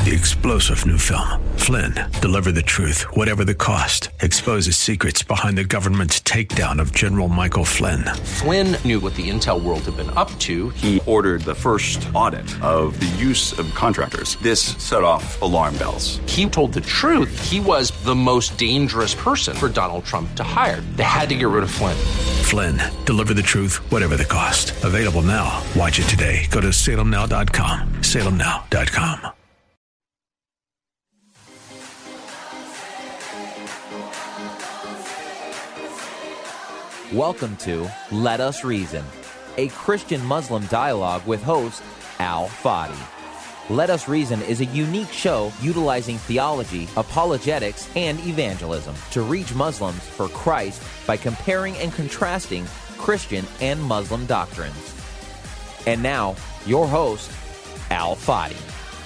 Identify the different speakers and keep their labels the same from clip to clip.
Speaker 1: The explosive new film, Flynn, deliver the truth, whatever the cost, exposes secrets behind the government's takedown of General Michael Flynn.
Speaker 2: Flynn knew what the intel world had been up to.
Speaker 3: He ordered the first audit of the use of contractors. This set off alarm bells.
Speaker 2: He told the truth. He was the most dangerous person for Donald Trump to hire. They had to get rid of Flynn.
Speaker 1: Flynn, deliver the truth, whatever the cost. Available now. Watch it today. Go to salemnow.com. salemnow.com.
Speaker 4: Welcome to Let Us Reason, a Christian-Muslim dialogue with host Al Fadi. Let Us Reason is a unique show utilizing theology, apologetics, and evangelism to reach Muslims for Christ by comparing and contrasting Christian and Muslim doctrines. And now, your host, Al Fadi.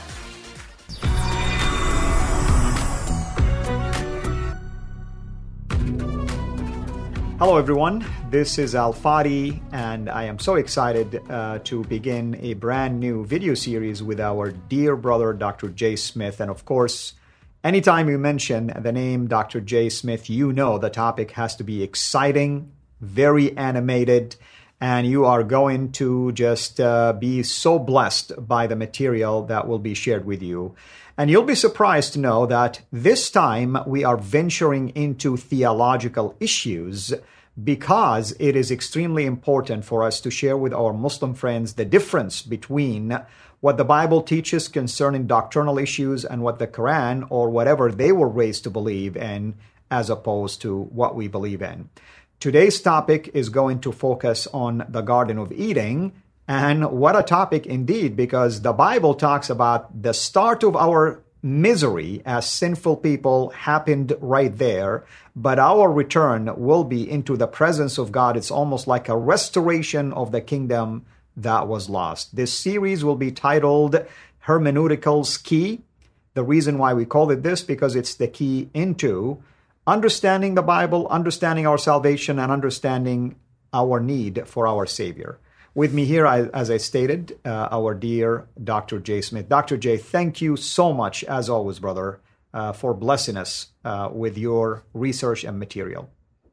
Speaker 5: Hello everyone, this is Al Fadi, and I am so excited to begin a brand new video series with our dear brother Dr. Jay Smith. And of course, anytime you mention the name Dr. Jay Smith, you know the topic has to be exciting, very animated, and you are going to just be so blessed by the material that will be shared with you. And you'll be surprised to know that this time we are venturing into theological issues because it is extremely important for us to share with our Muslim friends the difference between what the Bible teaches concerning doctrinal issues and what the Quran or whatever they were raised to believe in as opposed to what we believe in. Today's topic is going to focus on the Garden of Eden. And what a topic indeed, because the Bible talks about the start of our misery as sinful people happened right there, but our return will be into the presence of God. It's almost like a restoration of the kingdom that was lost. This series will be titled Hermeneutical's Key. The reason why we call it this, because it's the key into understanding the Bible, understanding our salvation, and understanding our need for our Savior. With me here, as I stated, our dear Dr. Jay Smith. Dr. Jay, thank you so much, as always, brother, for blessing us with your research and material.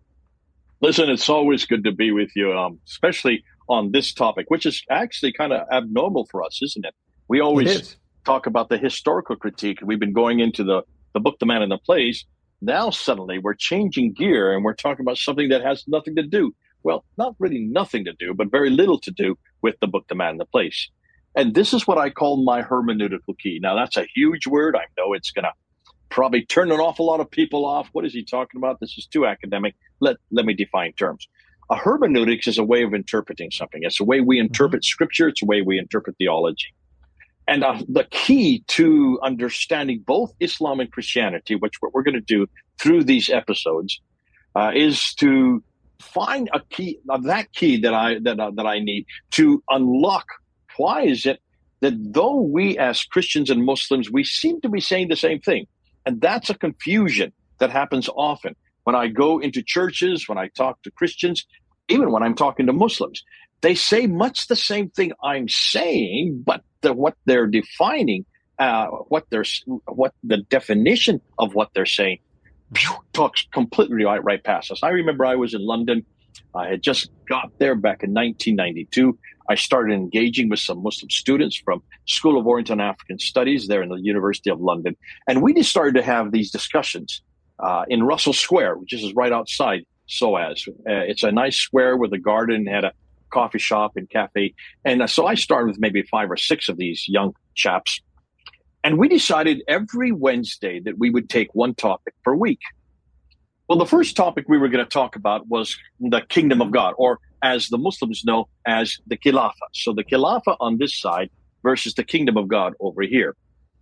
Speaker 6: Listen, it's always good to be with you, especially on this topic, which is actually kind of abnormal for us, isn't it? We always talk about the historical critique. We've been going into the book, The Man and the Place. Now, suddenly, we're changing gear and we're talking about something that has nothing to do. Well, not really nothing to do, but very little to do with the book, The Man and the Place. And this is what I call my hermeneutical key. Now, that's a huge word. I know it's going to probably turn an awful lot of people off. What is he talking about? This is too academic. Let me define terms. A hermeneutics is a way of interpreting something. It's a way we interpret Scripture. It's a way we interpret theology. And the key to understanding both Islam and Christianity, which what we're going to do through these episodes, is to find a key, that key that I need to unlock. Why is it that though we as Christians and Muslims, we seem to be saying the same thing? And that's a confusion that happens often. When I go into churches, when I talk to Christians, even when I'm talking to Muslims, they say much the same thing I'm saying, but what they're defining, what the definition of what they're saying, talks completely right past us. I remember I was in London. I had just got there back in 1992. I started engaging with some Muslim students from School of Oriental and African Studies there in the University of London. And we just started to have these discussions in Russell Square, which is right outside SOAS. It's a nice square with a garden, had a coffee shop and cafe. And so I started with maybe 5 or 6 of these young chaps. And we decided every Wednesday that we would take one topic per week. Well, the first topic we were going to talk about was the kingdom of God, or as the Muslims know, as the Khilafah. So the Khilafah on this side versus the kingdom of God over here,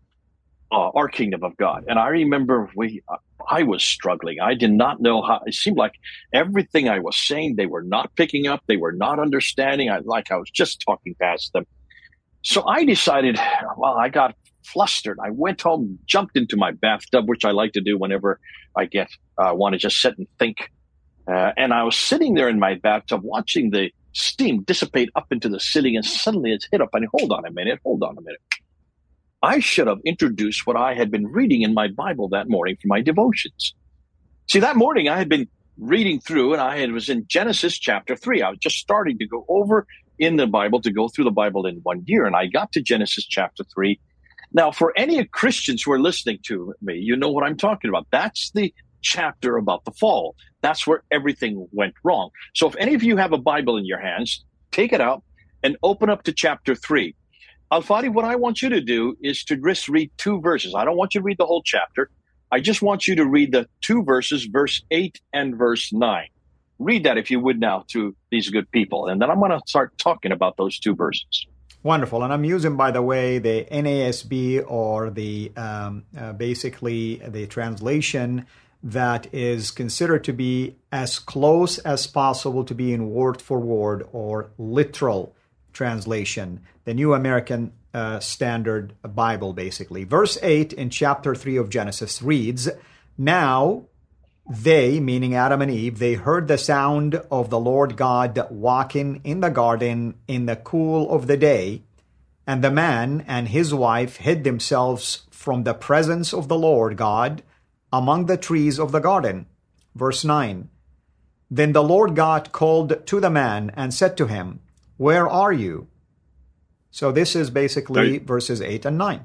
Speaker 6: our kingdom of God. And I remember I was struggling. I did not know how. It seemed like everything I was saying, they were not picking up. They were not understanding. I was just talking past them. So I decided, well, I got flustered. I went home, jumped into my bathtub, which I like to do whenever I want to just sit and think. And I was sitting there in my bathtub watching the steam dissipate up into the ceiling, and suddenly it's hit up. And hold on a minute. I should have introduced what I had been reading in my Bible that morning for my devotions. See, that morning I had been reading through, and I was in Genesis chapter 3. I was just starting to go over in the Bible, to go through the Bible in 1 year, and I got to Genesis chapter 3. Now, for any Christians who are listening to me, you know what I'm talking about. That's the chapter about the fall. That's where everything went wrong. So if any of you have a Bible in your hands, take it out and open up to chapter 3. Al-Fadi, what I want you to do is to just read 2 verses. I don't want you to read the whole chapter. I just want you to read the 2 verses, verse 8 and verse 9. Read that, if you would, now to these good people. And then I'm going to start talking about those 2 verses.
Speaker 5: Wonderful. And I'm using, by the way, the NASB, or the basically the translation that is considered to be as close as possible to being word for word or literal translation, the New American Standard Bible, basically. Verse 8 in chapter 3 of Genesis reads, "Now they," meaning Adam and Eve, "they heard the sound of the Lord God walking in the garden in the cool of the day, and the man and his wife hid themselves from the presence of the Lord God among the trees of the garden." Verse 9, "Then the Lord God called to the man and said to him, 'Where are you?'" So this is basically verses 8 and 9.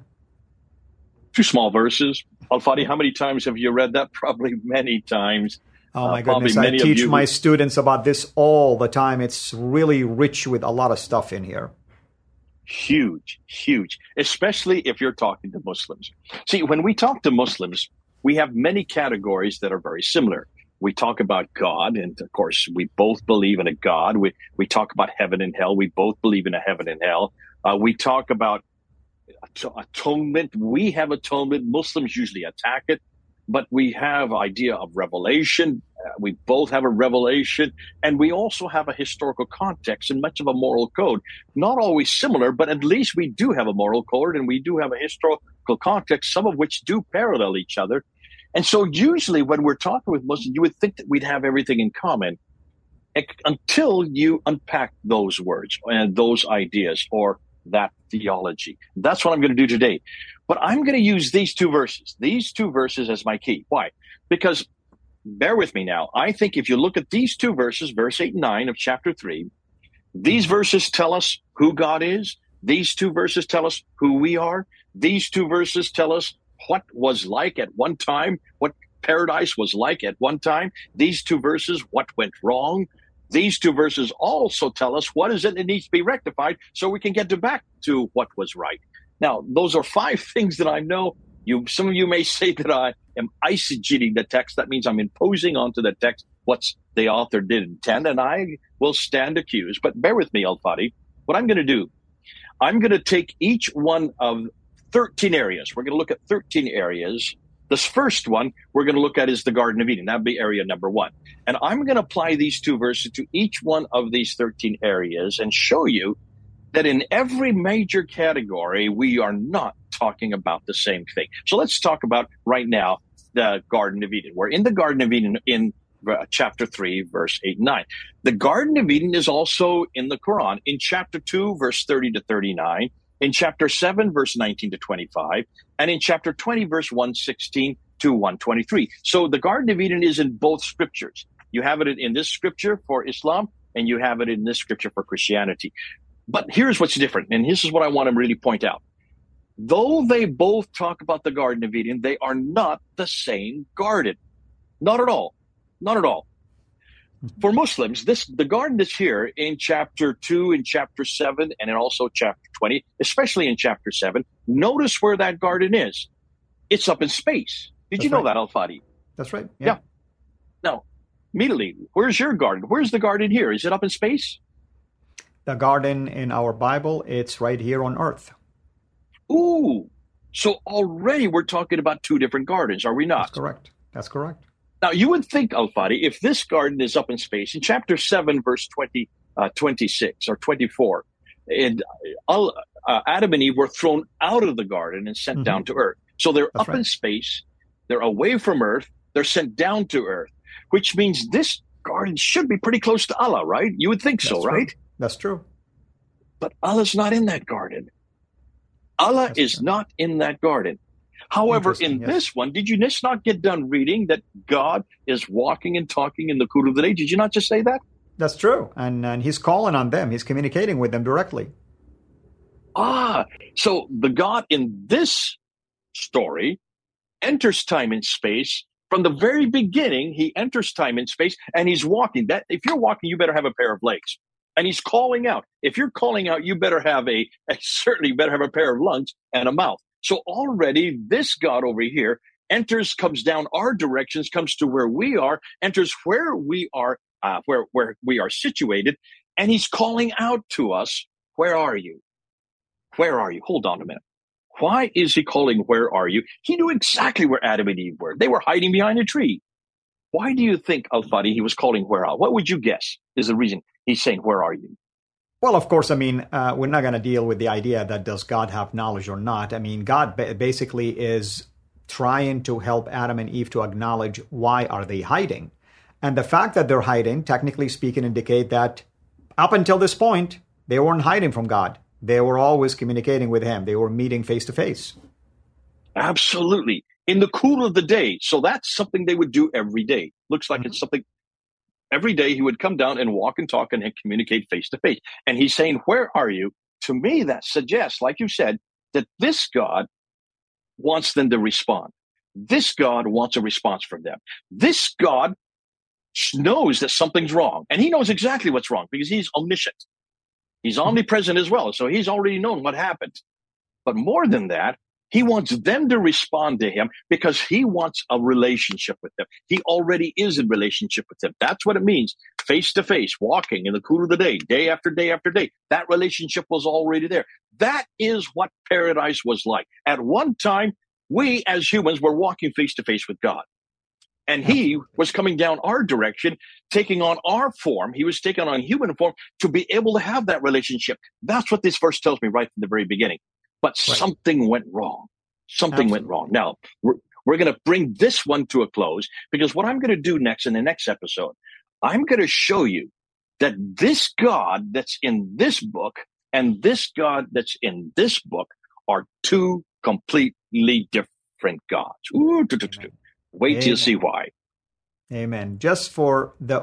Speaker 6: 2 small verses. Al-Fadi, how many times have you read that? Probably many times.
Speaker 5: Oh my goodness, I teach my students about this all the time. It's really rich with a lot of stuff in here.
Speaker 6: Huge, huge, especially if you're talking to Muslims. See, when we talk to Muslims, we have many categories that are very similar. We talk about God, and of course, we both believe in a God. We talk about heaven and hell. We both believe in a heaven and hell. We talk about atonement. We have atonement. Muslims usually attack it, but we have idea of revelation. We both have a revelation, and we also have a historical context and much of a moral code. Not always similar, but at least we do have a moral code, and we do have a historical context, some of which do parallel each other. And so usually when we're talking with Muslims, you would think that we'd have everything in common until you unpack those words and those ideas or that theology. That's what I'm going to do today. But I'm going to use these 2 verses as my key. Why? Because, bear with me now, I think if you look at these 2 verses, verse 8 and 9 of chapter 3, these verses tell us who God is. These 2 verses tell us who we are. These 2 verses tell us what was like at one time, what paradise was like at one time. These 2 verses, what went wrong. These 2 verses also tell us what is it that needs to be rectified so we can get back to what was right. Now, those are 5 things that I know. Some of you may say that I am eisegeting the text. That means I'm imposing onto the text what the author did intend, and I will stand accused. But bear with me, Al-Fadi. What I'm going to do, I'm going to take each one of 13 areas. We're going to look at 13 areas. This first one we're going to look at is the Garden of Eden. That'd be area number 1. And I'm going to apply these 2 verses to each one of these 13 areas and show you that in every major category, we are not talking about the same thing. So let's talk about right now the Garden of Eden. We're in the Garden of Eden in chapter 3, verse 8 and 9. The Garden of Eden is also in the Quran in chapter 2, verse 30 to 39. In chapter 7, verse 19 to 25, and in chapter 20, verse 116 to 123. So the Garden of Eden is in both scriptures. You have it in this scripture for Islam, and you have it in this scripture for Christianity. But here's what's different, and this is what I want to really point out. Though they both talk about the Garden of Eden, they are not the same garden. Not at all. Not at all. For Muslims, the garden that's here in chapter 2, in chapter 7, and in also chapter 20, especially in chapter 7, notice where that garden is. It's up in space. Did you know that, Al-Fadi?
Speaker 5: That's right. Yeah.
Speaker 6: Now, immediately, where's your garden? Where's the garden here? Is it up in space?
Speaker 5: The garden in our Bible, it's right here on earth.
Speaker 6: Ooh. So already we're talking about 2 different gardens, are we not?
Speaker 5: That's correct. That's correct.
Speaker 6: Now, you would think, Al-Fadi, if this garden is up in space, in chapter 7, verse 26 or 24, and Adam and Eve were thrown out of the garden and sent down to earth. So they're up in space, they're away from earth, they're sent down to earth, which means this garden should be pretty close to Allah, right? You would think so, right?
Speaker 5: That's true.
Speaker 6: But Allah's not in that garden. Allah is not in that garden. However, in
Speaker 5: yes.
Speaker 6: this one, did you just not get done reading that God is walking and talking in the cool of the day? Did you not just say that?
Speaker 5: That's true. And he's calling on them. He's communicating with them directly.
Speaker 6: So the God in this story enters time and space. From the very beginning, he enters time and space, and he's walking. That if you're walking, you better have a pair of legs. And he's calling out. If you're calling out, you better have certainly better have a pair of lungs and a mouth. So already this God over here enters, comes down our directions, comes to where we are, enters where we are, where we are situated, and he's calling out to us, where are you? Where are you? Hold on a minute. Why is he calling, where are you? He knew exactly where Adam and Eve were. They were hiding behind a tree. Why do you think, Al-Fadi, he was calling where are you? What would you guess is the reason he's saying, where are you?
Speaker 5: Well, of course, we're not going to deal with the idea that does God have knowledge or not. God basically is trying to help Adam and Eve to acknowledge why are they hiding. And the fact that they're hiding, technically speaking, indicate that up until this point, they weren't hiding from God. They were always communicating with him. They were meeting face to face.
Speaker 6: Absolutely. In the cool of the day. So that's something they would do every day. Looks like it's something every day he would come down and walk and talk and communicate face to face. And he's saying, where are you? To me, that suggests, like you said, that this God wants them to respond. This God wants a response from them. This God knows that something's wrong. And he knows exactly what's wrong because he's omniscient. He's omnipresent as well. So he's already known what happened. But more than that, he wants them to respond to him because he wants a relationship with them. He already is in relationship with them. That's what it means. Face to face, walking in the cool of the day after day after day. That relationship was already there. That is what paradise was like. At one time, we as humans were walking face to face with God. And he was coming down our direction, taking on our form. He was taking on human form to be able to have that relationship. That's what this verse tells me right from the very beginning. But something went wrong. Something went wrong. Now, we're going to bring this one to a close because what I'm going to do next in the next episode, I'm going to show you that this God that's in this book and this God that's in this book are two completely different gods. Wait till you see why.
Speaker 5: Amen. Just for the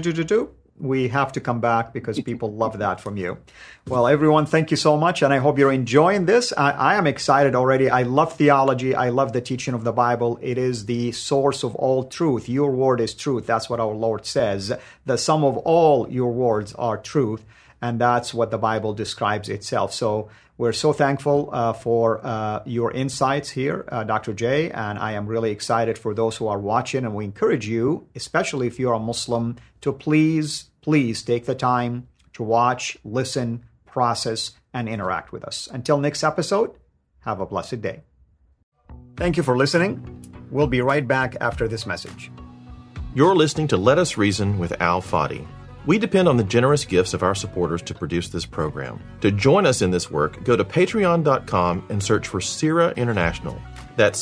Speaker 5: we have to come back because people love that from you. Well, everyone, thank you so much. And I hope you're enjoying this. I am excited already. I love theology. I love the teaching of the Bible. It is the source of all truth. Your word is truth. That's what our Lord says. The sum of all your words are truth. And that's what the Bible describes itself. So we're so thankful for your insights here, Dr. J. And I am really excited for those who are watching. And we encourage you, especially if you're a Muslim, to please take the time to watch, listen, process, and interact with us. Until next episode, have a blessed day. Thank you for listening. We'll be right back after this message.
Speaker 7: You're listening to Let Us Reason with Al Fadi. We depend on the generous gifts of our supporters to produce this program. To join us in this work, go to patreon.com and search for CIRA International. That's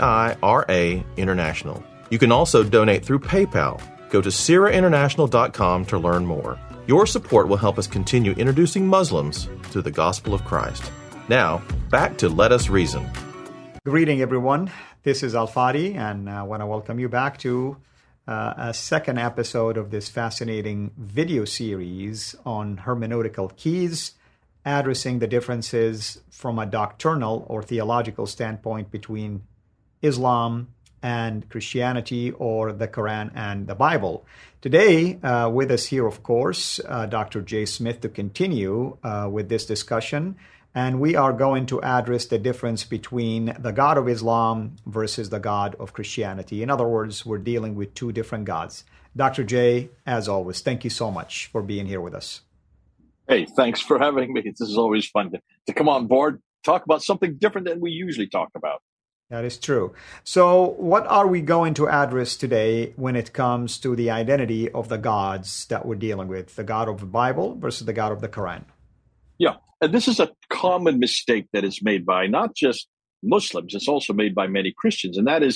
Speaker 7: CIRA International. You can also donate through PayPal. Go to CIRAInternational.com to learn more. Your support will help us continue introducing Muslims to the gospel of Christ. Now, back to Let Us Reason.
Speaker 5: Greeting, everyone. This is Al Fadi, and I want to welcome you back to a second episode of this fascinating video series on hermeneutical keys, addressing the differences from a doctrinal or theological standpoint between Islam and Christianity, or the Quran and the Bible. Today, with us here, of course, Dr. J. Smith to continue with this discussion. And we are going to address the difference between the God of Islam versus the God of Christianity. In other words, we're dealing with two different gods. Dr. J, as always, thank you so much for being here with us.
Speaker 6: Hey, thanks for having me. This is always fun to come on board, talk about something different than we usually talk about.
Speaker 5: That is true. So what are we going to address today when it comes to the identity of the gods that we're dealing with, the God of the Bible versus the God of the Quran?
Speaker 6: Yeah, and this is a common mistake that is made by not just Muslims, it's also made by many Christians, and that is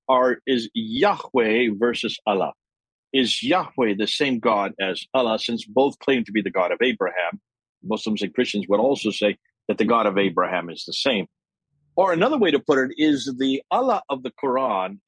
Speaker 6: Yahweh versus Allah. Is Yahweh the same God as Allah, since both claim to be the God of Abraham? Muslims and Christians would also say that the God of Abraham is the same. Or another way to put it is the Allah of the Quran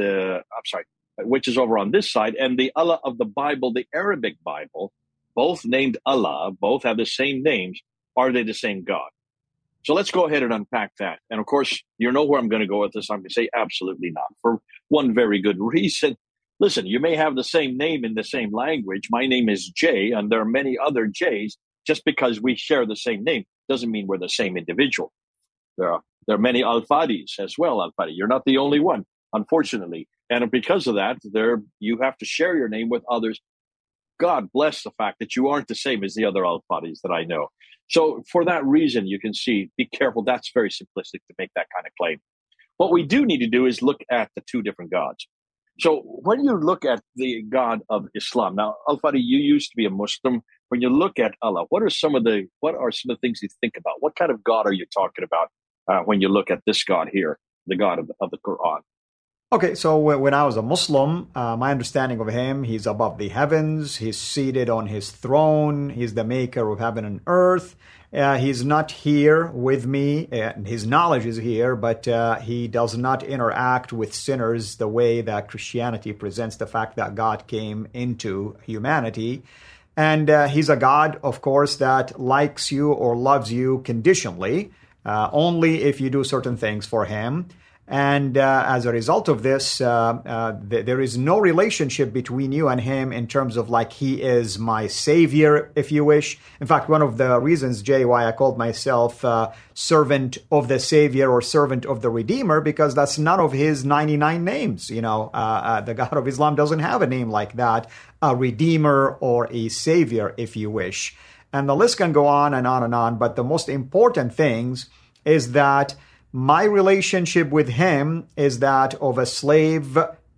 Speaker 6: which is over on this side, and the Allah of the Bible, the Arabic Bible, both named Allah, both have the same names. Are they the same God? So let's go ahead and unpack that. And of course, you know where I'm going to go with this. I'm going to say absolutely not, for one very good reason. Listen, you may have the same name in the same language. My name is Jay, and there are many other Jays. Just because we share the same name doesn't mean we're the same individual. There are many Al-Fadis as well, Al-Fadi. You're not the only one, unfortunately. And because of that, you have to share your name with others. God bless the fact that you aren't the same as the other Al-Fadis that I know. So for that reason, you can see, be careful. That's very simplistic to make that kind of claim. What we do need to do is look at the two different gods. So when you look at the God of Islam, now, Al-Fadi, you used to be a Muslim. When you look at Allah, what are some of the things you think about? What kind of God are you talking about when you look at this God here, the God of the Quran?
Speaker 5: Okay, so when I was a Muslim, my understanding of him, he's above the heavens, he's seated on his throne, he's the maker of heaven and earth. He's not here with me, and his knowledge is here, but he does not interact with sinners the way that Christianity presents the fact that God came into humanity. And he's a God, of course, that likes you or loves you conditionally, only if you do certain things for him. And as a result of this, there is no relationship between you and him in terms of like he is my savior, if you wish. In fact, one of the reasons, Jay, why I called myself servant of the Savior or servant of the Redeemer, because that's none of his 99 names. You know, the God of Islam doesn't have a name like that, a Redeemer or a Savior, if you wish. And the list can go on and on and on. But the most important things is that my relationship with him is that of a slave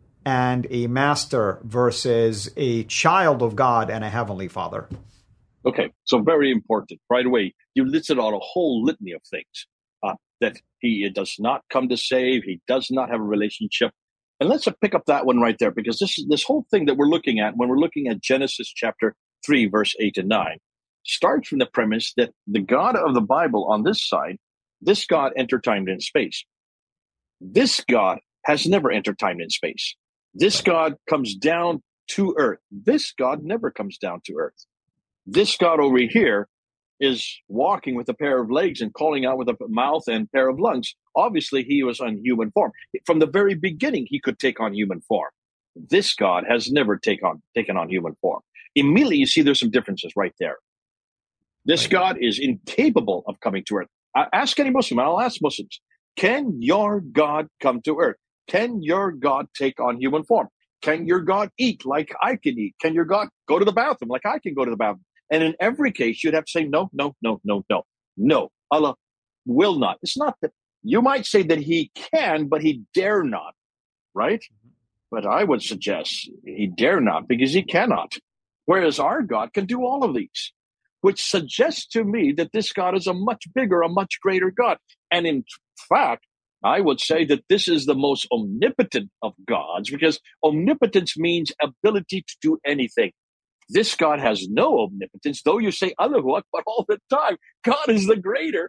Speaker 5: and a master versus a child of God and a heavenly Father.
Speaker 6: Okay, so very important. Right away, you listed out a whole litany of things that he does not come to save. He does not have a relationship. And let's pick up that one right there, because this whole thing that we're looking at, when we're looking at Genesis chapter 3, verse 8 and 9, starts from the premise that the God of the Bible on this side, this God entered time and space. This God has never entered time and space. This God comes down to earth. This God never comes down to earth. This God over here is walking with a pair of legs and calling out with a mouth and pair of lungs. Obviously, he was on human form. From the very beginning, he could take on human form. This God has never taken on human form. Immediately, you see there's some differences right there. This God is incapable of coming to earth. Ask any Muslim, and I'll ask Muslims, can your God come to earth? Can your God take on human form? Can your God eat like I can eat? Can your God go to the bathroom like I can go to the bathroom? And in every case, you'd have to say, no. No, Allah will not. It's not that you might say that he can, but he dare not, right? But I would suggest he dare not because he cannot. Whereas our God can do all of these, which suggests to me that this God is a much bigger, a much greater God. And in fact, I would say that this is the most omnipotent of gods, because omnipotence means ability to do anything. This God has no omnipotence, though you say Allahu Akbar all the time. God is the greater.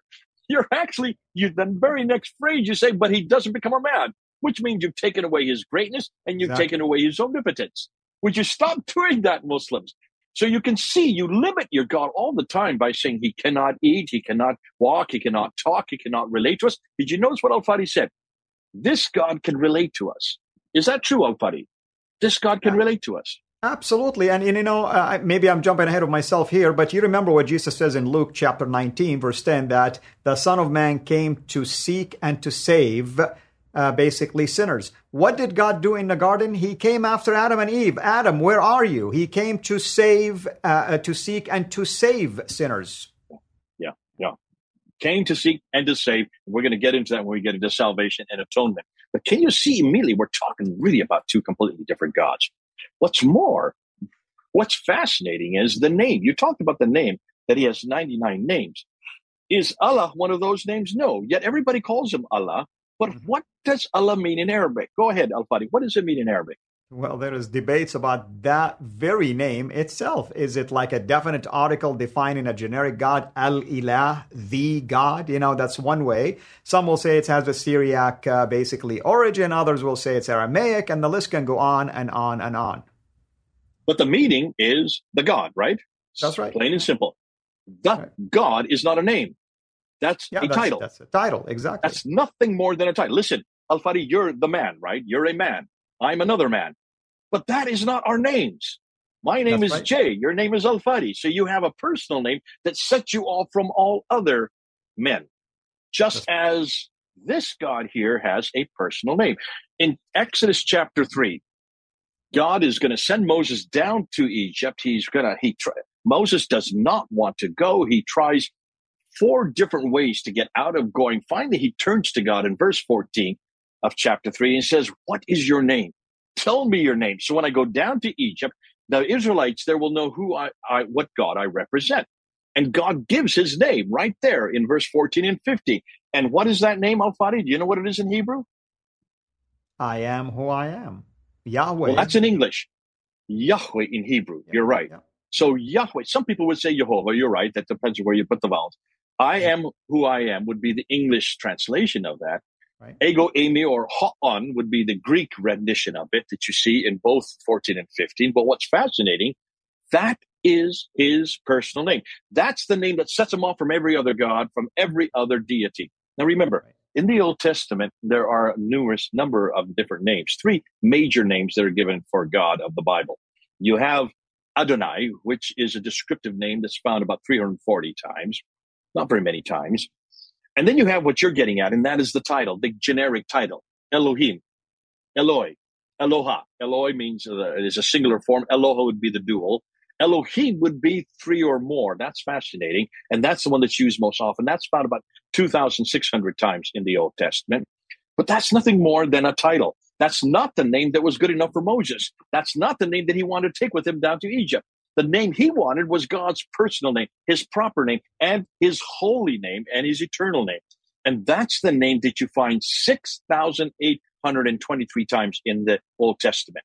Speaker 6: The very next phrase you say, but he doesn't become a man, which means you've taken away his greatness and you've taken away his omnipotence. Would you stop doing that, Muslims? So you can see you limit your God all the time by saying he cannot eat, he cannot walk, he cannot talk, he cannot relate to us. Did you notice what Al-Fadi said? This God can relate to us. Is that true, Al-Fadi? This God can relate to us.
Speaker 5: Absolutely. And, maybe I'm jumping ahead of myself here, but you remember what Jesus says in Luke chapter 19, verse 10, that the Son of Man came to seek and to save basically sinners. What did God do in the garden? He came after Adam and Eve. Adam, where are you? He came to save, to seek and to save sinners.
Speaker 6: Yeah. Came to seek and to save. We're going to get into that when we get into salvation and atonement. But can you see immediately we're talking really about two completely different gods? What's more, what's fascinating is the name. You talked about the name, that he has 99 names. Is Allah one of those names? No. Yet everybody calls him Allah. But what does Allah mean in Arabic? Go ahead, Al-Fadi. What does it mean in Arabic?
Speaker 5: Well, there is debates about that very name itself. Is it like a definite article defining a generic God, Al-Ilah, the God? That's one way. Some will say it has a Syriac basically origin. Others will say it's Aramaic, and the list can go on and on and on.
Speaker 6: But the meaning is the God, right?
Speaker 5: That's right.
Speaker 6: Plain and simple. Right. God is not a name. That's a title.
Speaker 5: That's a title, exactly.
Speaker 6: That's nothing more than a title. Listen, Al-Fadi, you're the man, right? You're a man. I'm another man. But that is not our names. My name is Jay. Your name is Al-Fadi. So you have a personal name that sets you off from all other men. Just as this God here has a personal name. In Exodus chapter 3, God is going to send Moses down to Egypt. Moses does not want to go. He tries 4 different ways to get out of going. Finally, he turns to God in verse 14 of chapter 3 and says, "What is your name? Tell me your name. So when I go down to Egypt, the Israelites there will know what God I represent." And God gives his name right there in verse 14 and 15. And what is that name, Al-Fadi? Do you know what it is in Hebrew?
Speaker 5: I am who I am. Yahweh.
Speaker 6: Well, that's in English. Yahweh in Hebrew. Yeah, you're right. Yeah. So Yahweh, some people would say Jehovah. You're right. That depends on where you put the vowels. I am who I am would be the English translation of that. Right. Ego Eimi or Ha'on would be the Greek rendition of it that you see in both 14 and 15. But what's fascinating, that is his personal name. That's the name that sets him off from every other god, from every other deity. Now remember, in the Old Testament, there are a numerous number of different names, 3 major names that are given for God of the Bible. You have Adonai, which is a descriptive name that's found about 340 times, not very many times. And then you have what you're getting at, and that is the title, the generic title, Elohim, Eloi, Eloha. Eloi means it is a singular form. Eloha would be the dual. Elohim would be 3 or more. That's fascinating. And that's the one that's used most often. That's found about 2,600 times in the Old Testament. But that's nothing more than a title. That's not the name that was good enough for Moses. That's not the name that he wanted to take with him down to Egypt. The name he wanted was God's personal name, his proper name, and his holy name, and his eternal name. And that's the name that you find 6,823 times in the Old Testament.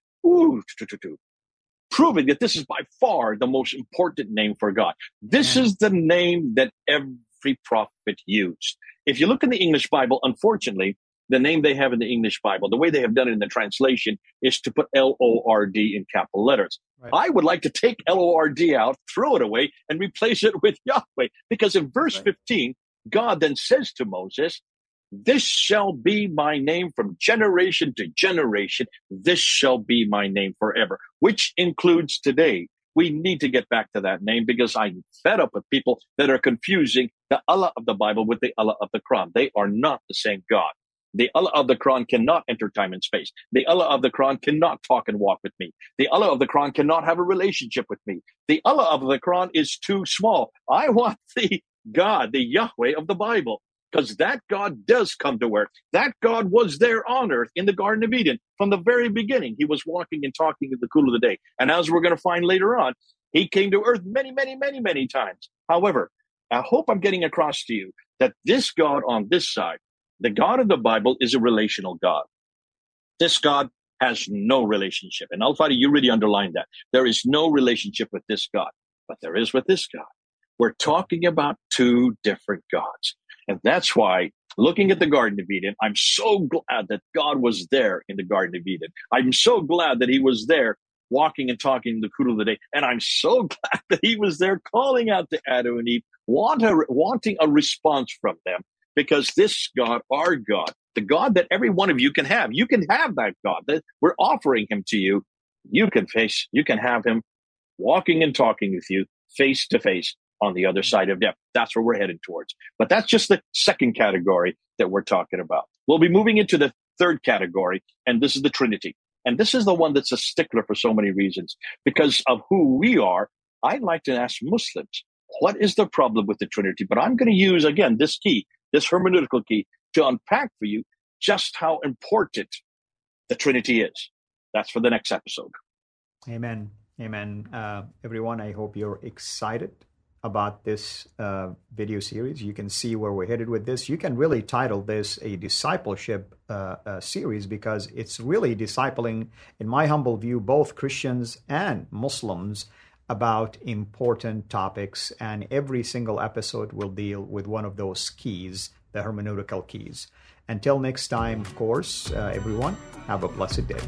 Speaker 6: Proving that this is by far the most important name for God. This is the name that every prophet used. If you look in the English Bible, unfortunately, the name they have in the English Bible, the way they have done it in the translation is to put L-O-R-D in capital letters. Right. I would like to take L-O-R-D out, throw it away, and replace it with Yahweh. Because in verse 15, God then says to Moses, "This shall be my name from generation to generation. This shall be my name forever," which includes today. We need to get back to that name because I'm fed up with people that are confusing the Allah of the Bible with the Allah of the Quran. They are not the same God. The Allah of the Quran cannot enter time and space. The Allah of the Quran cannot talk and walk with me. The Allah of the Quran cannot have a relationship with me. The Allah of the Quran is too small. I want the God, the Yahweh of the Bible, because that God does come to earth. That God was there on earth in the Garden of Eden from the very beginning. He was walking and talking in the cool of the day. And as we're going to find later on, he came to earth many, many, many, many times. However, I hope I'm getting across to you that this God on this side, the God of the Bible, is a relational God. This God has no relationship. And Al-Fadi, you really underlined that. There is no relationship with this God, but there is with this God. We're talking about 2 different gods. And that's why, looking at the Garden of Eden, I'm so glad that God was there in the Garden of Eden. I'm so glad that he was there walking and talking in the cool of the day. And I'm so glad that he was there calling out to Adam and Eve, wanting a response from them. Because this God, our God, the God that every one of you can have that God that we're offering him to you. You can have him walking and talking with you face to face on the other side of death. That's where we're headed towards. But that's just the second category that we're talking about. We'll be moving into the third category, and this is the Trinity. And this is the one that's a stickler for so many reasons. Because of who we are, I'd like to ask Muslims, what is the problem with the Trinity? But I'm going to use, again, this hermeneutical key, to unpack for you just how important the Trinity is. That's for the next episode.
Speaker 5: Amen. Amen. Everyone, I hope you're excited about this video series. You can see where we're headed with this. You can really title this a discipleship series, because it's really discipling, in my humble view, both Christians and Muslims about important topics. And every single episode will deal with one of those keys, the hermeneutical keys. Until next time, of course, everyone, have a blessed day.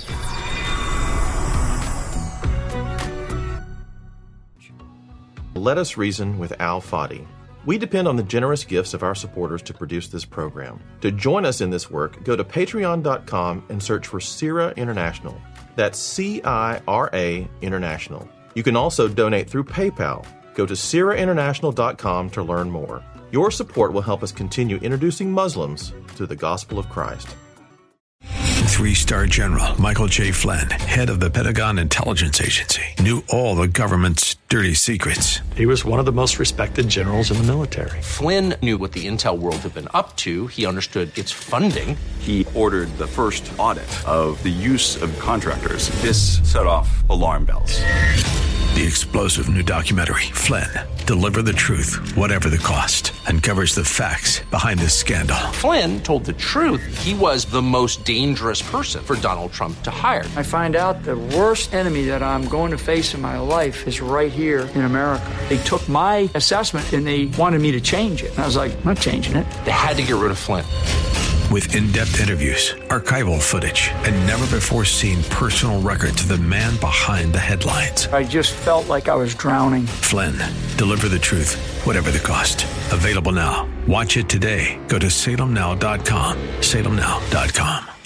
Speaker 7: Let Us Reason with Al Fadi. We depend on the generous gifts of our supporters to produce this program. To join us in this work, go to patreon.com and search for CIRA International. That's CIRA International. You can also donate through PayPal. Go to CIRAInternational.com to learn more. Your support will help us continue introducing Muslims to the gospel of Christ.
Speaker 1: 3-star General Michael J. Flynn, head of the Pentagon Intelligence Agency, knew all the government's dirty secrets.
Speaker 8: He was one of the most respected generals in the military.
Speaker 2: Flynn knew what the intel world had been up to. He understood its funding.
Speaker 3: He ordered the first audit of the use of contractors. This set off alarm bells.
Speaker 1: The explosive new documentary, Flynn, Deliver the Truth, Whatever the Cost, uncovers the facts behind this scandal.
Speaker 2: Flynn told the truth. He was the most dangerous person for Donald Trump to hire.
Speaker 9: I find out the worst enemy that I'm going to face in my life is right here in America. They took my assessment and they wanted me to change it. And I was like, I'm not changing it.
Speaker 2: They had to get rid of Flynn.
Speaker 1: With in-depth interviews, archival footage, and never-before-seen personal records of the man behind the headlines.
Speaker 9: I just felt like I was drowning.
Speaker 1: Flynn, Deliver the Truth, Whatever the Cost. Available now. Watch it today. Go to salemnow.com. salemnow.com.